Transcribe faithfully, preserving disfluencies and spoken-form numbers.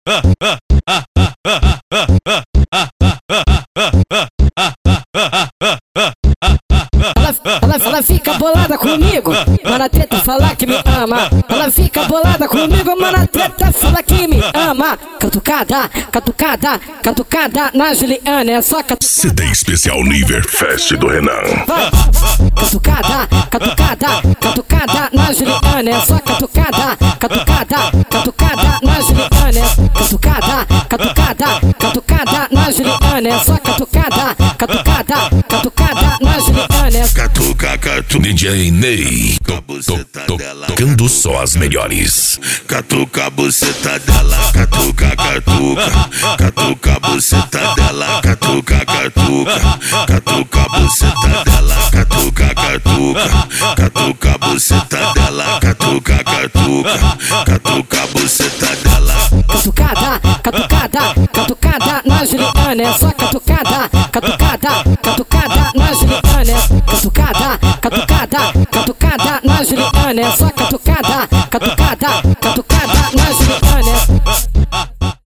Ela, ela fica bolada comigo, mana treta fala que me ama. Ela fica bolada comigo, mana treta fala que me ama. Catucada, catucada, catucada na Juliana, é só catucada. C D especial Niver Fest do Renan. Vai. Catucada, catucada, catucada na Juliana, é só catucada, catucada, catucada na Juliana. Catucada, catucada, catucada na Juliana, é só catucada, catucada, catucada na Juliana. Catuca, catu, D J Ney, to, to, to, tocando só as melhores. Catuca a buceta dela, catuca, catuca, catuca a buceta dela, catuca, catuca, catuca a buceta dela, catuca, catuca, catuca a buceta dela, catuca, catuca, catuca a buceta dela. Catucada, catucada, catucada na Juliana, é só catucada, catucada, catucada na Juliana. Catucada, catucada, catucada na Juliana, é só catucada, catucada, catucada